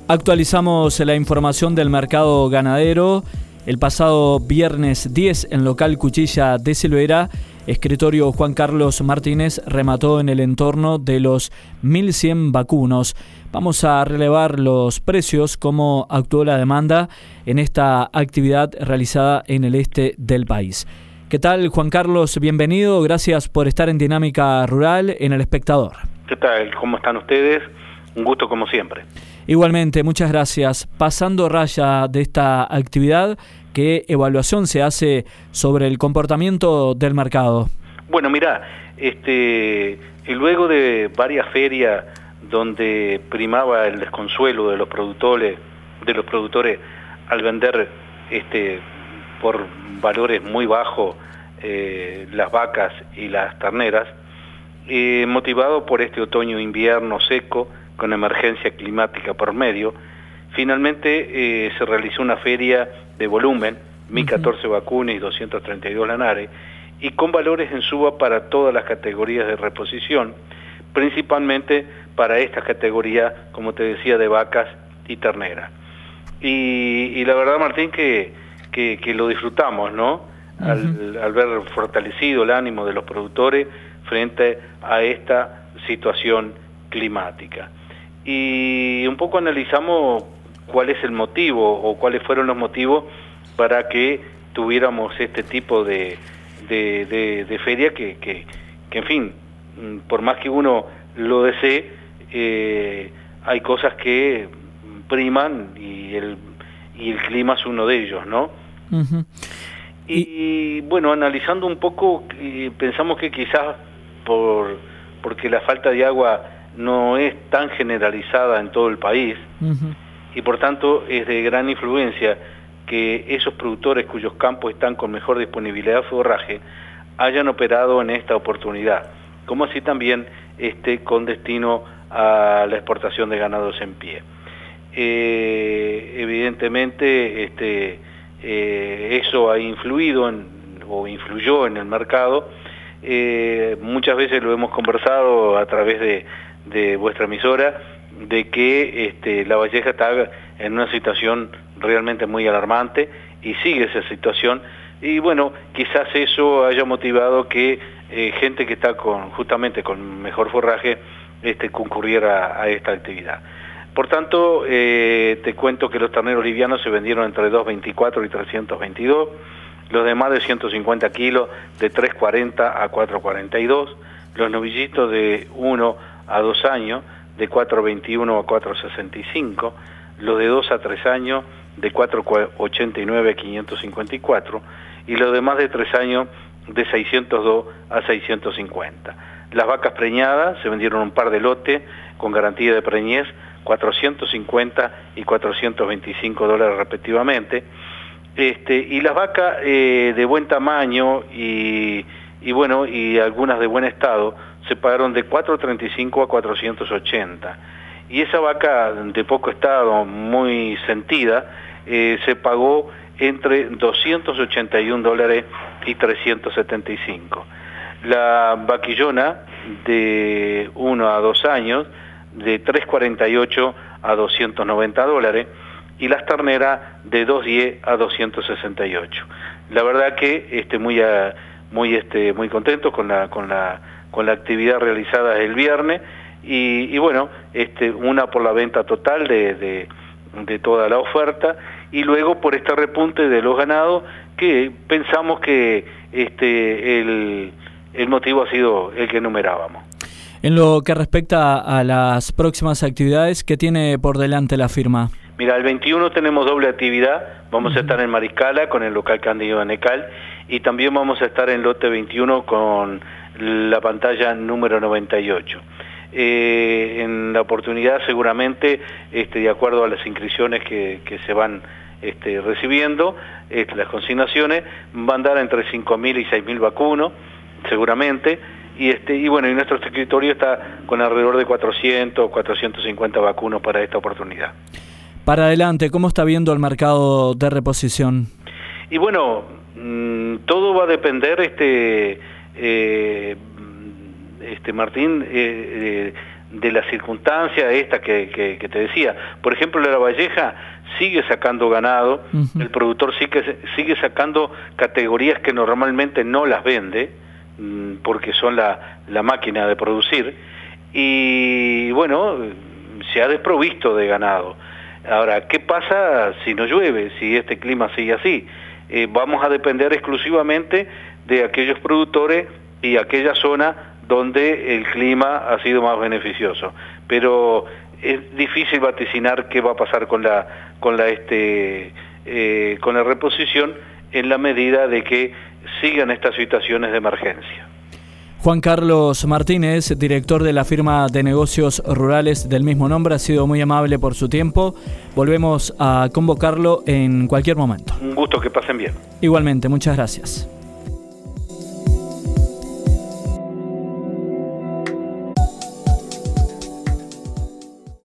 Actualizamos la información del mercado ganadero. El pasado viernes 10 en local Cuchilla de Silvera, escritorio Juan Carlos Martínez remató en el entorno de los 1.100 vacunos. Vamos a relevar los precios, cómo actuó la demanda en esta actividad realizada en el este del país. ¿Qué tal, Juan Carlos? Bienvenido. Gracias por estar en Dinámica Rural en El Espectador. ¿Qué tal? ¿Cómo están ustedes? Un gusto como siempre. Igualmente, muchas gracias. Pasando raya de esta actividad, ¿qué evaluación se hace sobre el comportamiento del mercado? Bueno, mira, luego de varias ferias donde primaba el desconsuelo de los productores al vender por valores muy bajos las vacas y las terneras, motivado por este otoño-invierno seco con emergencia climática por medio, finalmente se realizó una feria de volumen, 1.014 vacunas y 232 lanares, y con valores en suba para todas las categorías de reposición, principalmente para estas categorías, como te decía, de vacas y terneras. Y la verdad, Martín, que lo disfrutamos, ¿no? Al ver fortalecido el ánimo de los productores frente a esta situación climática. Y un poco analizamos cuál es el motivo o cuáles fueron los motivos para que tuviéramos este tipo de feria que en fin, por más que uno lo desee, hay cosas que priman y el clima es uno de ellos, ¿no? Y bueno, analizando un poco, pensamos que quizás porque la falta de agua no es tan generalizada en todo el país, y por tanto es de gran influencia que esos productores cuyos campos están con mejor disponibilidad de forraje hayan operado en esta oportunidad, como así también con destino a la exportación de ganados en pie. Evidentemente eso ha influido o influyó en el mercado. Muchas veces lo hemos conversado a través de vuestra emisora, de que La Valleja está en una situación realmente muy alarmante y sigue esa situación, y bueno, quizás eso haya motivado que gente que está justamente con mejor forraje concurriera a esta actividad. Por tanto, te cuento que los terneros livianos se vendieron entre 224 y 322, los de más de 150 kilos de 340 a 442, los novillitos de 1 a 2 años de 421 a 465, los de 2 a 3 años de 489 a 554 y los de más de 3 años de 602 a 650. Las vacas preñadas se vendieron un par de lotes con garantía de preñez, 450 y 425 dólares respectivamente, y las vacas de buen tamaño y bueno, y algunas de buen estado se pagaron de 435 a 480, y esa vaca de poco estado, muy sentida, se pagó entre 281 dólares y 375. La vaquillona de 1 a 2 años de 348 a 290 dólares y las terneras de 210 a 268. La verdad que muy contento con la actividad realizada el viernes y bueno, una por la venta total de toda la oferta, y luego por este repunte de los ganados, que pensamos que el motivo ha sido el que enumerábamos. En lo que respecta a las próximas actividades, ¿qué tiene por delante la firma? Mira, el 21 tenemos doble actividad, vamos a estar en Mariscala con el local Cándido Anecal, y también vamos a estar en lote 21 con la pantalla número 98. En la oportunidad seguramente, de acuerdo a las inscripciones que se van recibiendo, las consignaciones van a dar entre 5.000 y 6.000 vacunos, seguramente, y bueno, y nuestro escritorio está con alrededor de 400 o 450 vacunos para esta oportunidad. Para adelante, ¿cómo está viendo el mercado de reposición? Y bueno, todo va a depender, Martín, de la circunstancia esta que te decía. Por ejemplo, La Valleja sigue sacando ganado, el productor sigue sacando categorías que normalmente no las vende, porque son la máquina de producir, y bueno, se ha desprovisto de ganado. Ahora, ¿qué pasa si no llueve, si este clima sigue así? Vamos a depender exclusivamente de aquellos productores y aquella zona donde el clima ha sido más beneficioso. Pero es difícil vaticinar qué va a pasar con la reposición en la medida de que sigan estas situaciones de emergencia. Juan Carlos Martínez, director de la firma de negocios rurales del mismo nombre, ha sido muy amable por su tiempo. Volvemos a convocarlo en cualquier momento. Un gusto, que pasen bien. Igualmente, muchas gracias.